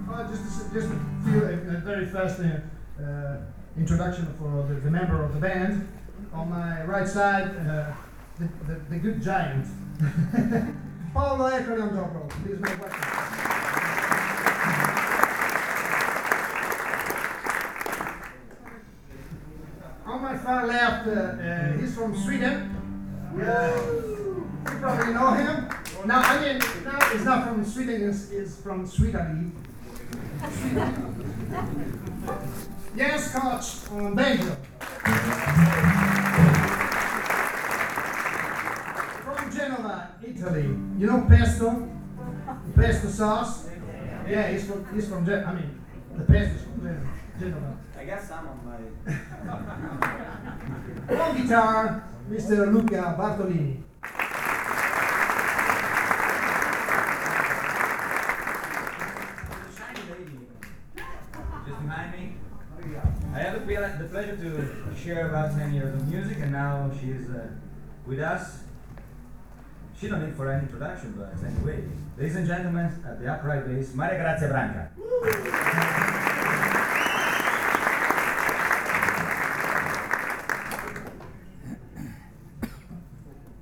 Just a few, a very fast introduction for the member of the band. On my right side, the good giant, Paolo Ecco. Please make welcome. On my far left, he's from Sweden. You probably know him. Now he's not from Sweden, he's from Sweden. Jens Koch on banjo. From Genova, Italy. You know pesto? Pesto sauce? Yeah, he's from Genova. The pesto is from Genova. I guess I'm on my... On guitar, Mr. Luca Bartolini. Just behind me. I have the pleasure to share about 10 years of music, and now she's with us. She don't need for any introduction, but anyway. Ladies and gentlemen, at the upright bass, Maria Grazia Branca.